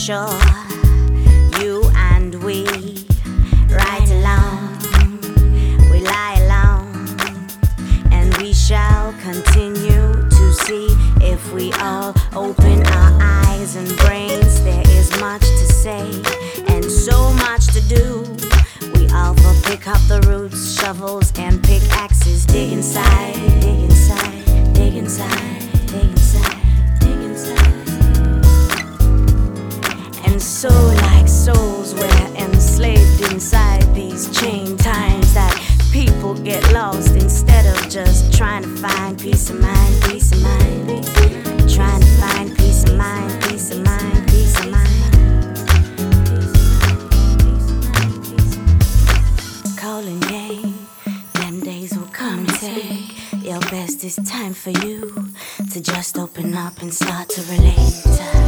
sure you and we ride along, we lie alone, and we shall continue to see if we all open our eyes and brains. There is much to say and so much to do. We all will pick up the roots, shovels and pickaxes. Dig inside, dig inside, dig inside, dig inside, dig inside. And so like souls we're enslaved inside these chain times that people get lost instead of just trying to find peace of mind, peace of mind, peace of mind. Trying to find peace of mind, peace of mind, peace of mind. Calling yay, them days will come and take your best. It's time for you to just open up and start to relate.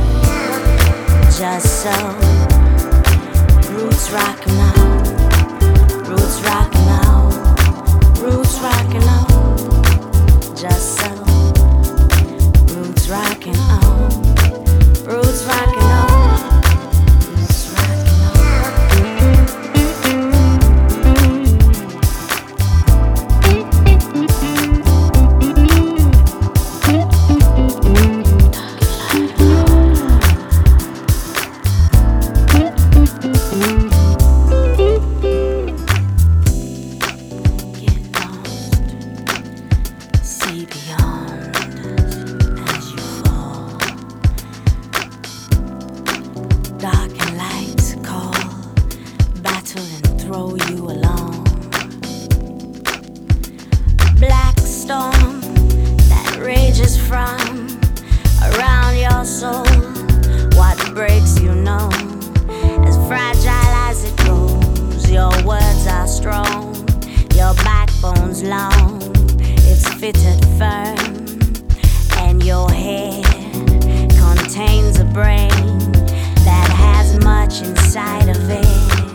Just so, roots rockin' out, roots rockin' out, roots rockin' out. Just so, roots rockin' out, roots rockin' out, roots rockin' out. Beyond as you fall, dark and light call, battle and throw you along. Black storm that rages from around your soul. What breaks you know, as fragile as it grows. Your words are strong, your backbone's long. It's fitted firm, and your head contains a brain that has much inside of it.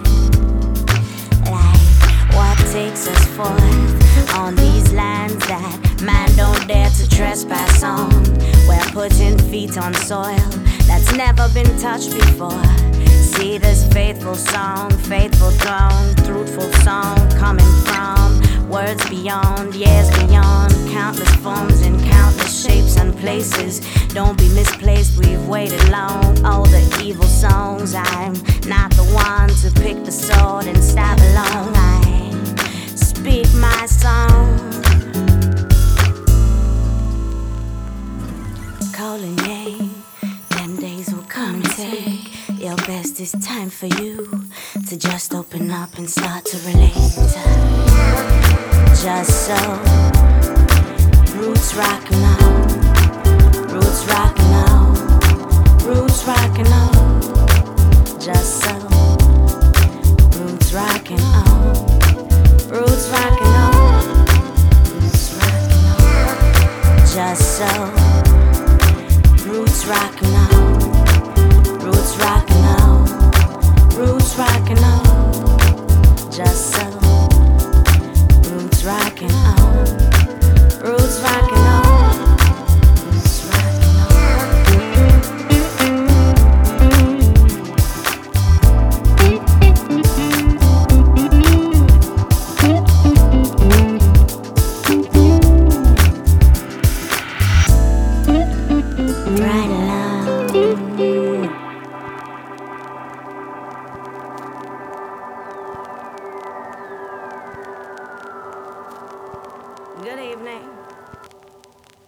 Like what takes us forth on these lands that man don't dare to trespass on. We're putting feet on soil that's never been touched before. See this faithful song, faithful throne, truthful song coming from words beyond, years beyond, countless forms in countless shapes and places. Don't be misplaced, we've waited long. All the evil songs, I'm not the one to pick the sword and stab along. I speak my song, calling yay, them days will come and take your best. It's time for you to just open up and start to relate. Just so, roots rockin' out, roots rockin' out, roots rockin' out. Just so, roots rockin' out, roots rockin' out, roots rockin' out. Just so, roots rockin' out, roots rockin' out, roots rockin' out. Just so, roots rockin' out, roots rockin' out, roots rockin' out. Right along. Good evening.